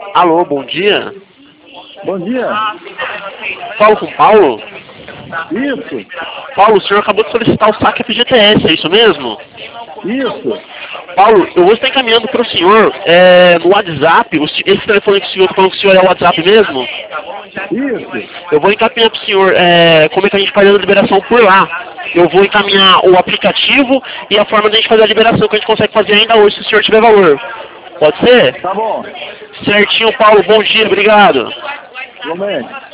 Alô, bom dia. Bom dia. Falo com o Paulo? Isso. Paulo, o senhor acabou de solicitar o saque FGTS, é isso mesmo? Isso. Paulo, eu vou estar encaminhando para o senhor no WhatsApp, esse telefone que o senhor está falando que o senhor é o WhatsApp mesmo? Isso. Eu vou encaminhar para o senhor como é que a gente faz a liberação por lá. Eu vou encaminhar o aplicativo e a forma de a gente fazer a liberação que a gente consegue fazer ainda hoje, se o senhor tiver valor. Pode ser? Tá bom. Certinho, Paulo. Bom dia, obrigado. Igualmente.